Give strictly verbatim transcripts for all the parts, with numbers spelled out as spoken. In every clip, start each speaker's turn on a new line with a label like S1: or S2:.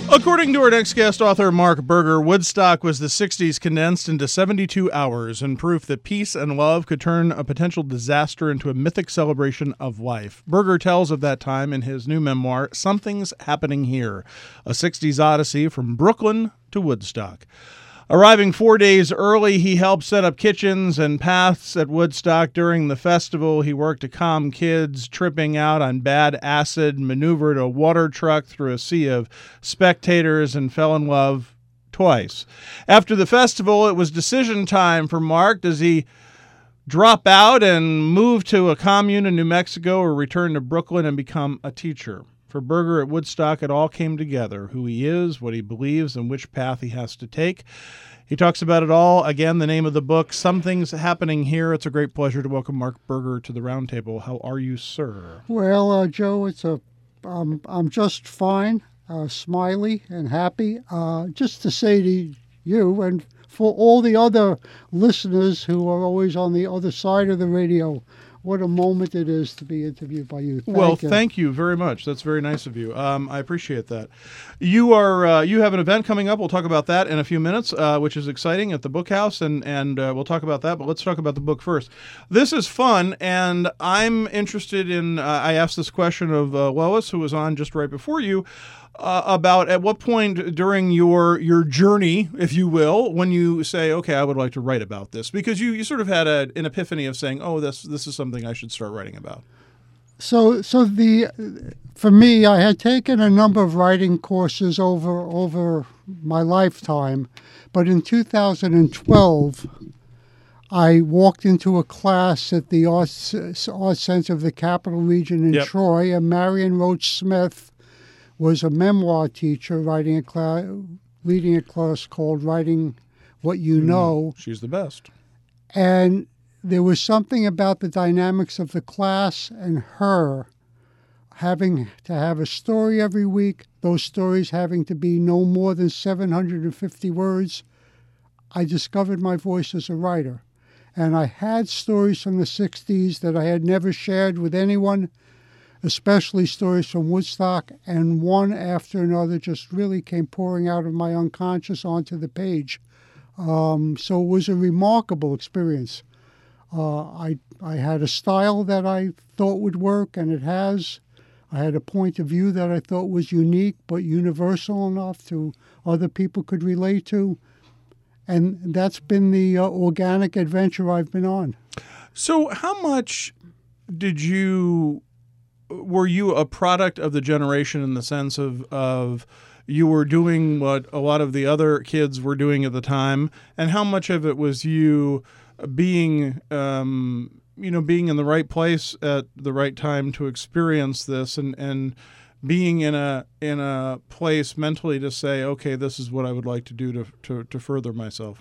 S1: According to our next guest author, Mark Berger, Woodstock was the sixties condensed into seventy-two hours and proof that peace and love could turn a potential disaster into a mythic celebration of life. Berger tells of that time in his new memoir, Something's Happening Here, a sixties odyssey from Brooklyn to Woodstock. Arriving four days early, he helped set up kitchens and paths at Woodstock during the festival. He worked to calm kids tripping out on bad acid, maneuvered a water truck through a sea of spectators, and fell in love twice. After the festival, it was decision time for Mark. Does he drop out and move to a commune in New Mexico or return to Brooklyn and become a teacher? For Berger at Woodstock, it all came together, who he is, what he believes, and which path he has to take. He talks about it all. Again, the name of the book, Something's Happening Here. It's a great pleasure to welcome Mark Berger to the roundtable. How are you, sir?
S2: Well, uh, Joe, it's a, um, I'm just fine, uh, smiley and happy. Uh, just to say to you and for all the other listeners who are always on the other side of the radio, what a moment it is to be interviewed by you. Thank
S1: well,
S2: you.
S1: thank you very much. That's very nice of you. Um, I appreciate that. You are uh, you have an event coming up. We'll talk about that in a few minutes, uh, which is exciting at the Book House, and and uh, we'll talk about that. But let's talk about the book first. This is fun, and I'm interested in. Uh, I asked this question of uh, Lois, who was on just right before you. Uh, about at what point during your your journey, if you will, when you say, okay, I would like to write about this, because you, you sort of had a, an epiphany of saying, oh, this this is something I should start writing about.
S2: So, so the for me, I had taken a number of writing courses over over my lifetime, but in two thousand twelve, I walked into a class at the Arts Arts Center of the Capital Region in
S1: Yep.
S2: Troy, and Marion Roach Smith was a memoir teacher writing a class, leading a class called Writing What You Know.
S1: She's the best.
S2: And there was something about the dynamics of the class and her having to have a story every week, those stories having to be no more than seven hundred fifty words. I discovered my voice as a writer. And I had stories from the sixties that I had never shared with anyone, especially stories from Woodstock, and one after another just really came pouring out of my unconscious onto the page. Um, so it was a remarkable experience. Uh, I I had a style that I thought would work, and it has. I had a point of view that I thought was unique but universal enough to other people could relate to. And that's been the uh, organic adventure I've been on.
S1: So how much did you... Were you a product of the generation in the sense of, of you were doing what a lot of the other kids were doing at the time, and how much of it was you being, um, you know, being in the right place at the right time to experience this, and, and being in a in a place mentally to say, okay, this is what I would like to do to to, to further myself?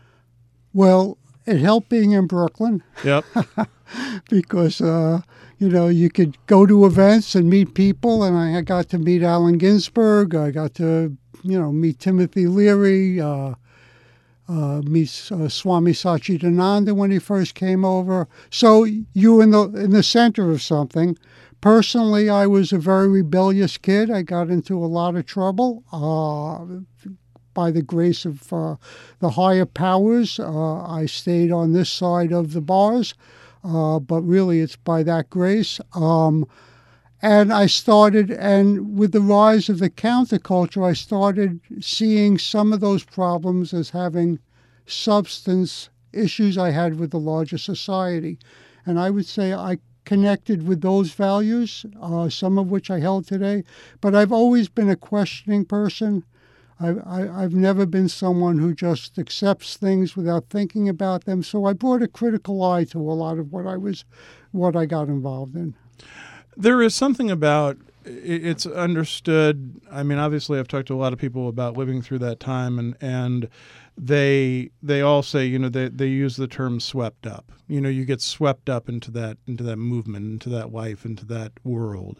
S2: Well, it helped being in Brooklyn.
S1: Yep.
S2: because, uh, you know, you could go to events and meet people, and I got to meet Allen Ginsberg. I got to, you know, meet Timothy Leary, uh, uh, meet uh, Swami Satchidananda when he first came over. So you were in the, in the center of something. Personally, I was a very rebellious kid. I got into a lot of trouble. Uh, by the grace of uh, the higher powers, uh, I stayed on this side of the bars. Uh, but really it's by that grace. Um, and I started, and with the rise of the counterculture, I started seeing some of those problems as having substance issues I had with the larger society. And I would say I connected with those values, uh, some of which I held today. But I've always been a questioning person. I, I, I've never been someone who just accepts things without thinking about them. So I brought a critical eye to a lot of what I was, what I got involved in.
S1: There is something about, it's understood. I mean, obviously, I've talked to a lot of people about living through that time, and and they they all say, you know, they they use the term "swept up." You know, you get swept up into that into that movement, into that life, into that world.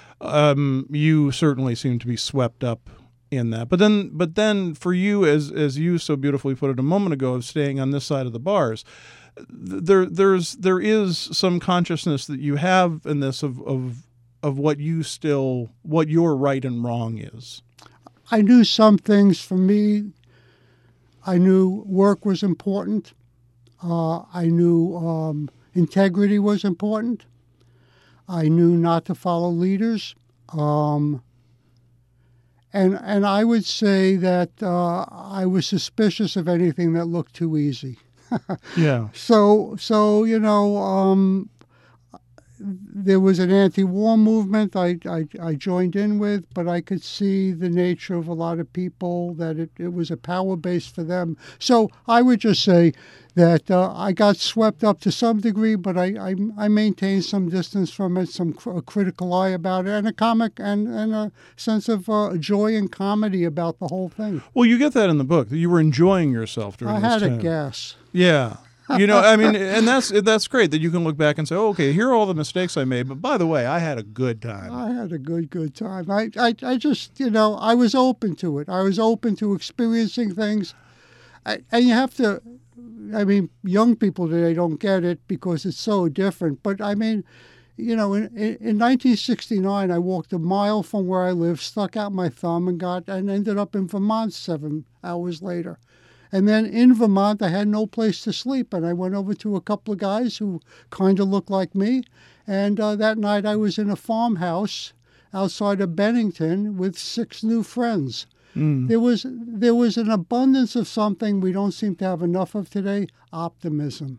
S1: Um, you certainly seem to be swept up in that. But then, but then for you, as as you so beautifully put it a moment ago, of staying on this side of the bars, there there's there is some consciousness that you have in this of of of what you still what your right and wrong is.
S2: I knew some things for me. I knew work was important. Uh, I knew um, integrity was important. I knew not to follow leaders. Um, and and I would say that uh, I was suspicious of anything that looked too easy.
S1: Yeah.
S2: So so you know, um, there was an anti-war movement I, I, I joined in with, but I could see the nature of a lot of people, that it, it was a power base for them. So I would just say that uh, I got swept up to some degree, but I, I, I maintained some distance from it, some cr- a critical eye about it, and a comic and, and a sense of uh, joy and comedy about the whole thing.
S1: Well, you get that in the book. You were enjoying yourself during
S2: I
S1: this
S2: had
S1: time.
S2: a gas.
S1: Yeah. You know, I mean, and that's that's great that you can look back and say, oh, okay, here are all the mistakes I made, but by the way, I had a good time.
S2: I had a good, good time. I, I, I just, you know, I was open to it. I was open to experiencing things. I, and you have to, I mean, young people today don't get it because it's so different. But I mean, you know, in, in, in nineteen sixty-nine, I walked a mile from where I lived, stuck out my thumb, and got and ended up in Vermont seven hours later. And then in Vermont, I had no place to sleep. And I went over to a couple of guys who kind of looked like me. And uh, that night I was in a farmhouse outside of Bennington with six new friends. Mm. There was there was an abundance of something we don't seem to have enough of today: optimism.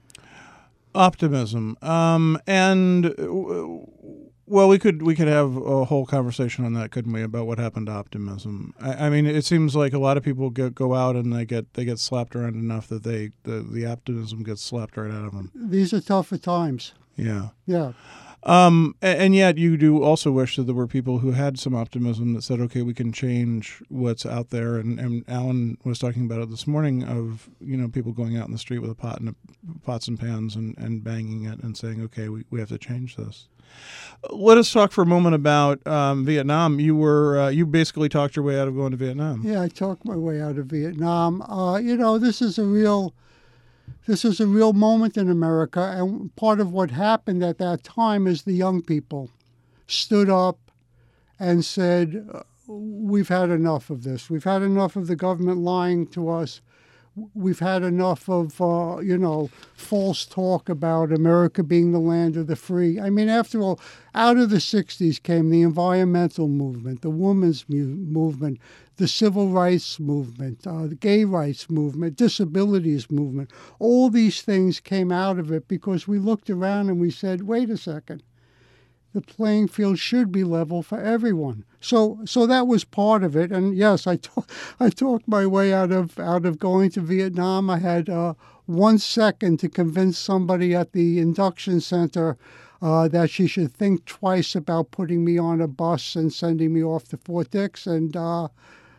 S1: Optimism. Um, and... Well, we could we could have a whole conversation on that, couldn't we, about what happened to optimism? I, I mean, it seems like a lot of people get, go out and they get they get slapped around enough that they the, the optimism gets slapped right out of them.
S2: These are tougher times.
S1: Yeah.
S2: Yeah.
S1: Um, and, and yet you do also wish that there were people who had some optimism that said, okay, we can change what's out there. And, and Alan was talking about it this morning of, you know, people going out in the street with a pot and a, pots and pans and, and banging it and saying, okay, we, we have to change this. Let us talk for a moment about um, Vietnam. You were uh, you basically talked your way out of going to Vietnam.
S2: Yeah, I talked my way out of Vietnam. Uh, you know, this is a real this is a real moment in America, and part of what happened at that time is the young people stood up and said, "We've had enough of this. We've had enough of the government lying to us. We've had enough of, uh, you know, false talk about America being the land of the free." I mean, after all, out of the sixties came the environmental movement, the women's mu- movement, the civil rights movement, uh, the gay rights movement, disabilities movement. All these things came out of it because we looked around and we said, wait a second. The playing field should be level for everyone. So, so that was part of it. And yes, I, talk, I talked my way out of out of going to Vietnam. I had uh, one second to convince somebody at the induction center uh, that she should think twice about putting me on a bus and sending me off to Fort Dix, and uh,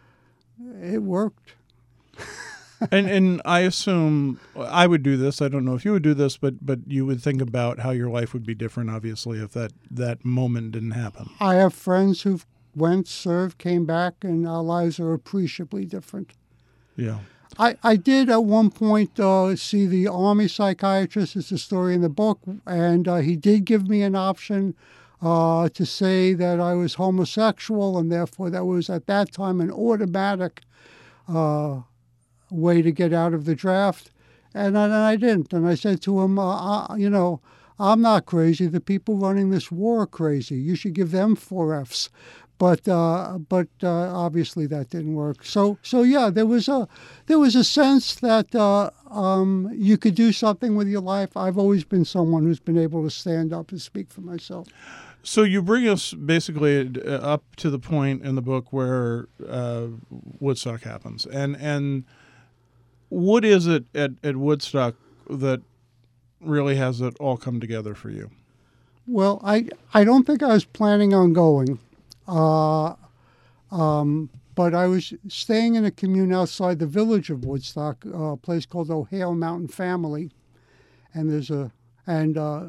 S2: it worked.
S1: and and I assume I would do this. I don't know if you would do this, but but you would think about how your life would be different, obviously, if that, that moment didn't happen.
S2: I have friends who went, served, came back, and our lives are appreciably different.
S1: Yeah.
S2: I, I did at one point uh, see the Army psychiatrist. It's a story in the book, and uh, he did give me an option uh, to say that I was homosexual, and therefore that was at that time an automatic uh way to get out of the draft, and I, and I didn't. And I said to him, uh, uh, you know, I'm not crazy. The people running this war are crazy. You should give them four Fs. But uh, but uh, obviously that didn't work. So so yeah, there was a there was a sense that uh, um, you could do something with your life. I've always been someone who's been able to stand up and speak for myself.
S1: So you bring us basically up to the point in the book where uh, Woodstock happens, and and. What is it at, at Woodstock that really has it all come together for you?
S2: Well, I I don't think I was planning on going, uh, um, but I was staying in a commune outside the village of Woodstock, a place called Ohio Mountain Family, and there's a and uh,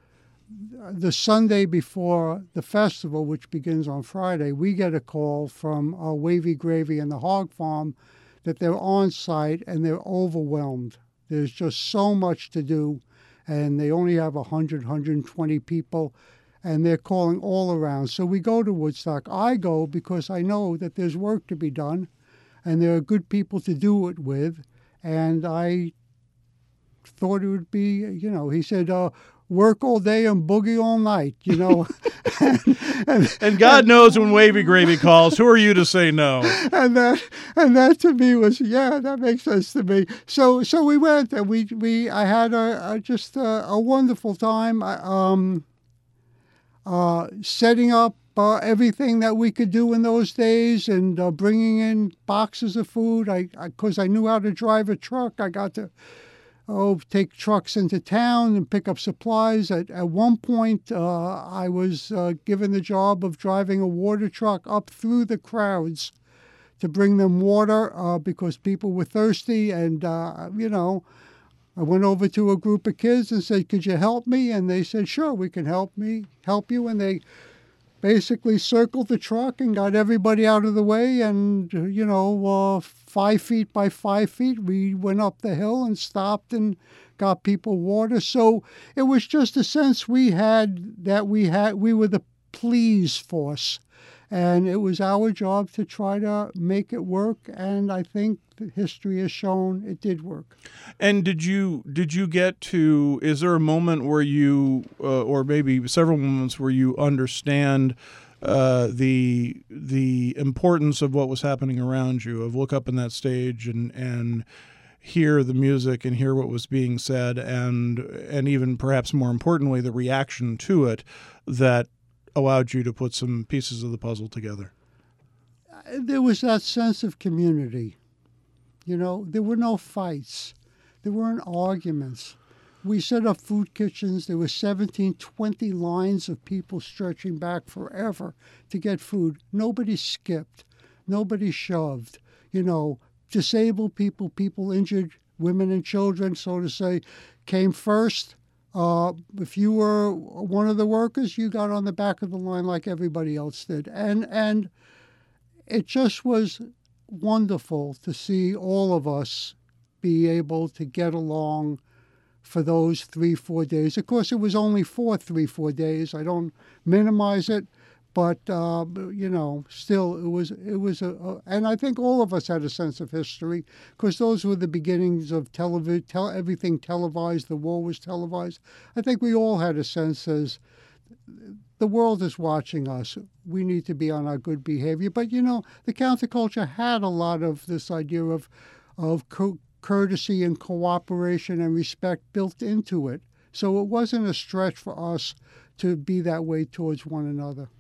S2: the Sunday before the festival, which begins on Friday, we get a call from uh, Wavy Gravy and the Hog Farm that they're on site and they're overwhelmed. There's just so much to do, and they only have one hundred, one hundred twenty people. and they're calling all around. So we go to Woodstock. I go because I know that there's work to be done, and there are good people to do it with, and I thought it would be, you know, he said, uh, work all day and boogie all night, you know. and,
S1: and, and God and, knows when Wavy Gravy calls, who are you to say no?
S2: And that, and that to me was, yeah, that makes sense to me. So, so we went, and we, we, I had a, a just a, a wonderful time. I, um, uh, setting up uh, everything that we could do in those days, and uh, bringing in boxes of food. I, because I, I knew how to drive a truck, I got to. Oh, take trucks into town and pick up supplies. At, at one point, uh, I was uh, given the job of driving a water truck up through the crowds to bring them water uh, because people were thirsty. And, uh, you know, I went over to a group of kids and said, could you help me? And they said, sure, we can help me, help you. And they basically circled the truck and got everybody out of the way. And, you know, uh, five feet by five feet, we went up the hill and stopped and got people water. So it was just a sense we had that we had, we were the please force. And it was our job to try to make it work. And I think that history has shown it did work.
S1: And did you did you get to, is there a moment where you, uh, or maybe several moments where you understand uh, the the importance of what was happening around you, of look up in that stage and, and hear the music and hear what was being said, and and even perhaps more importantly, the reaction to it that allowed you to put some pieces of the puzzle together?
S2: There was that sense of community. You know, there were no fights. There weren't arguments. We set up food kitchens. There were seventeen, twenty lines of people stretching back forever to get food. Nobody skipped. Nobody shoved. You know, disabled people, people injured, women and children, so to say, came first. Uh, if you were one of the workers, you got on the back of the line like everybody else did. And and it just was wonderful to see all of us be able to get along for those three, four days. Of course, it was only for three, four days. I don't minimize it, but uh, you know, still, it was it was a, a, and I think all of us had a sense of history because those were the beginnings of television. Tele, everything televised. The war was televised. I think we all had a sense as the world is watching us. We need to be on our good behavior. But you know, the counterculture had a lot of this idea of of co- courtesy and cooperation and respect built into it. So it wasn't a stretch for us to be that way towards one another.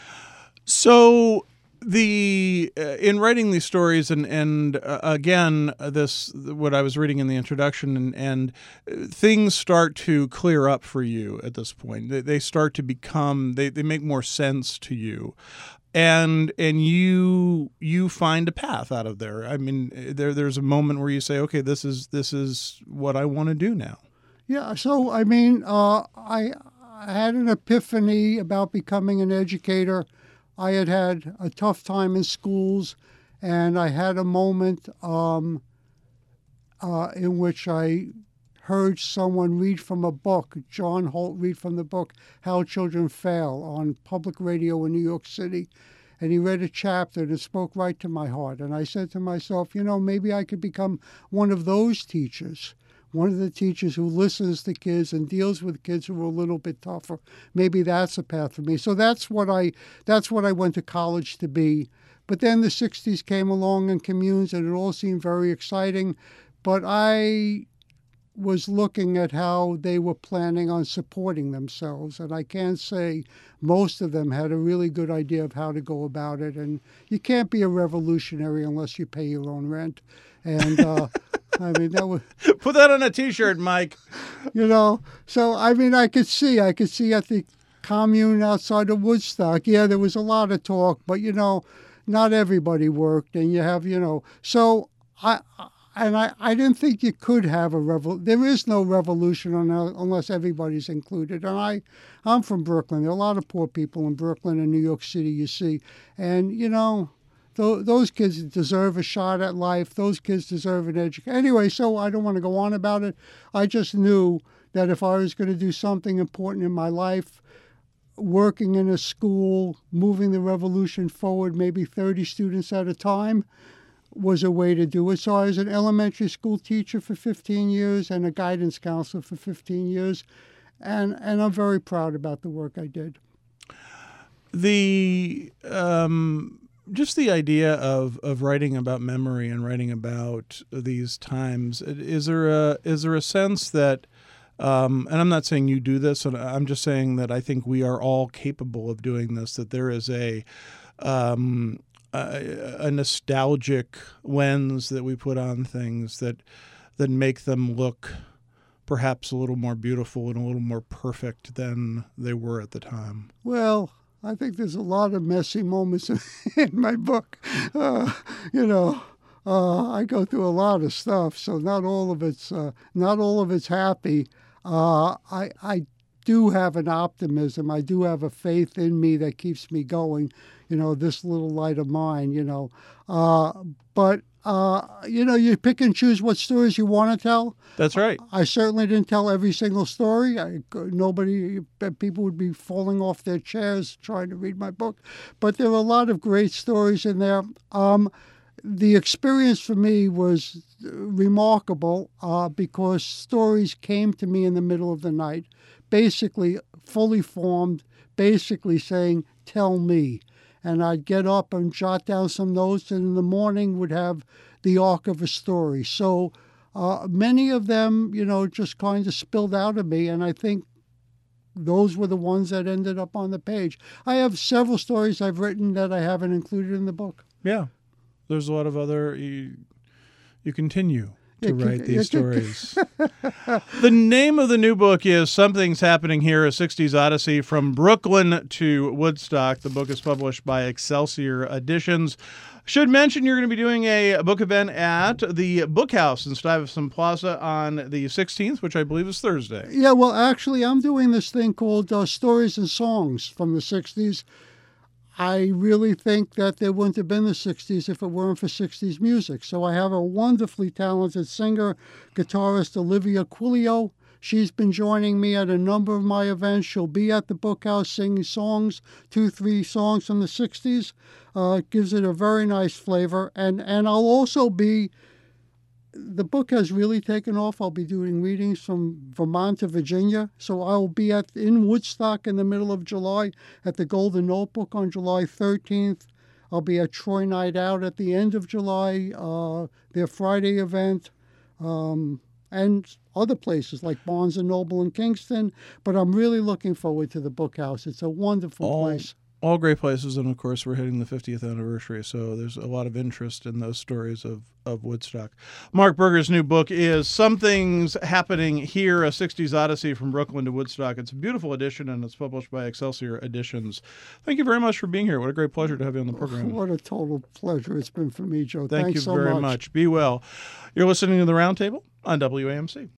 S1: So the uh, in writing these stories and and uh, again this what I was reading in the introduction and, and things start to clear up for you at this point. They, they start to become they, they make more sense to you. And and you you find a path out of there. I mean, there there's a moment where you say, okay, this is this is what I want to do now.
S2: Yeah. So I mean, uh, I I had an epiphany about becoming an educator. I had had a tough time in schools, and I had a moment um, uh, in which I heard someone read from a book, John Holt read from the book, How Children Fail, on public radio in New York City. And he read a chapter and it spoke right to my heart. And I said to myself, you know, maybe I could become one of those teachers, one of the teachers who listens to kids and deals with kids who are a little bit tougher. Maybe that's a path for me. So that's what I that's what I went to college to be. But then the sixties came along and communes, and it all seemed very exciting. But I was looking at how they were planning on supporting themselves. And I can't say most of them had a really good idea of how to go about it. And you can't be a revolutionary unless you pay your own rent. And uh, I mean, that was...
S1: Put that on a T-shirt, Mike.
S2: You know, so I mean, I could see, I could see at the commune outside of Woodstock, yeah, there was a lot of talk, but, you know, not everybody worked. And you have, you know, so I... And I, I didn't think you could have a revolution. There is no revolution unless everybody's included. And I, I'm from Brooklyn. There are a lot of poor people in Brooklyn and New York City, you see. And, you know, th- those kids deserve a shot at life. Those kids deserve an education. Anyway, so I don't want to go on about it. I just knew that if I was going to do something important in my life, working in a school, moving the revolution forward, maybe thirty students at a time, was a way to do it. So I was an elementary school teacher for fifteen years and a guidance counselor for fifteen years. And, and I'm very proud about the work I did.
S1: The um, just the idea of, of writing about memory and writing about these times, is there a is there a sense that, um, and I'm not saying you do this, and I'm just saying that I think we are all capable of doing this, that there is a um, a, a nostalgic lens that we put on things that that make them look perhaps a little more beautiful and a little more perfect than they were at the time?
S2: Well, I think there's a lot of messy moments in my book. Uh, you know, uh, I go through a lot of stuff, so not all of it's uh, not all of it's happy. Uh, I I do have an optimism. I do have a faith in me that keeps me going. You know, this little light of mine. You know, uh, but. Uh, you know, you pick and choose what stories you want to tell.
S1: That's right.
S2: I certainly didn't tell every single story. I, nobody, people would be falling off their chairs trying to read my book. But there were a lot of great stories in there. Um, the experience for me was remarkable uh, because stories came to me in the middle of the night, basically fully formed, basically saying, "Tell me." And I'd get up and jot down some notes, and in the morning would have the arc of a story. So uh, many of them, you know, just kind of spilled out of me, and I think those were the ones that ended up on the page. I have several stories I've written that I haven't included in the book.
S1: Yeah. There's a lot of other, you, you continue to
S2: It
S1: write
S2: can-
S1: these
S2: it can-
S1: stories. The name of the new book is Something's Happening Here, a sixties Odyssey from Brooklyn to Woodstock. The book is published by Excelsior Editions. Should mention you're going to be doing a book event at the Book House in Stuyvesant Plaza on the sixteenth, which I believe is Thursday.
S2: Yeah, well, actually, I'm doing this thing called uh, Stories and Songs from the sixties. I really think that there wouldn't have been the sixties if it weren't for sixties music. So I have a wonderfully talented singer, guitarist, Olivia Quilio. She's been joining me at a number of my events. She'll be at the Book House singing songs, two, three songs from the sixties. Uh, it gives it a very nice flavor. And, and I'll also be... The book has really taken off. I'll be doing readings from Vermont to Virginia. So I'll be at in Woodstock in the middle of July at the Golden Notebook on July thirteenth. I'll be at Troy Night Out at the end of July, uh, their Friday event, um, and other places like Barnes and Noble in Kingston. But I'm really looking forward to the Book House. It's a wonderful
S1: All,
S2: place.
S1: all great places, and of course we're hitting the fiftieth anniversary, so there's a lot of interest in those stories of, of Woodstock. Mark Berger's new book is Something's Happening Here, a sixties Odyssey from Brooklyn to Woodstock. It's a beautiful edition, and it's published by Excelsior Editions. Thank you very much for being here. What a great pleasure to have you on the program.
S2: What a total pleasure it's been for me, Joe.
S1: Thank
S2: Thanks
S1: you
S2: so
S1: very
S2: much.
S1: much. Be well. You're listening to The Roundtable on W A M C.